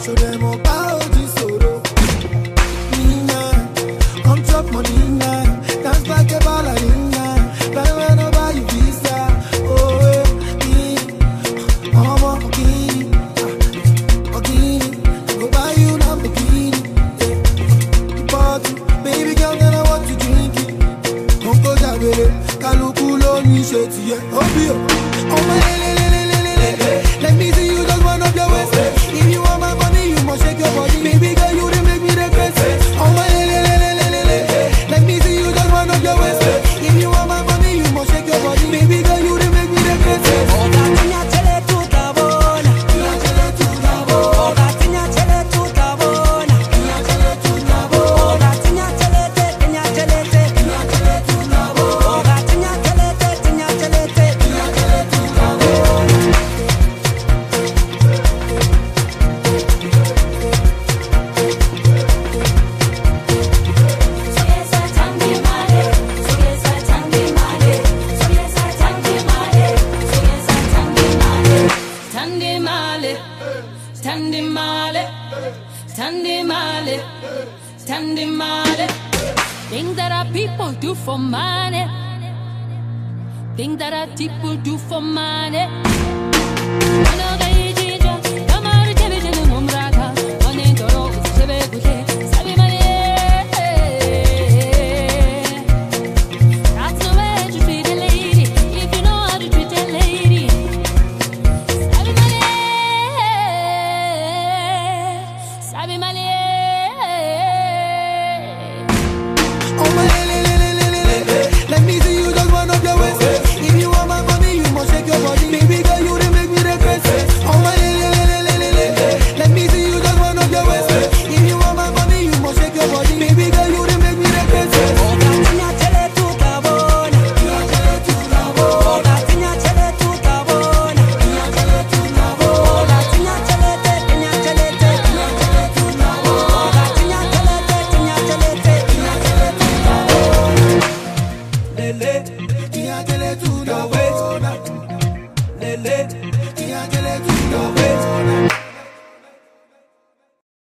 them about this sorrow. Nina, come chop money, Nina. Dance like a ballerina. Fly when nobody visa. Oh, I'm a bikini. I go buy you Lamborghini. The party, baby girl, then I want to drink it. Don't go that way. Kalukulo ni sheti, yeah. Oh my let me see you just run up your waist. If you want my money, you must shake your body. Baby girl, you done make me the best. Oh my let me see you just run up your waist. If you want my money, you must shake your body. Baby girl, you done make me the best. Oh, Gatinya chele tuta bona. Chele tuta bona. Oh, Gatinya chele tuta bona. Chele tuta bona. Oh, Gatinya chele te, Gatinya chele te. Chele tuta bona. Oh, Gatinya chele te, Gatinya chele te. Chele tuta bona. Tandemale. Things that our people do for money. Things that our people do for money.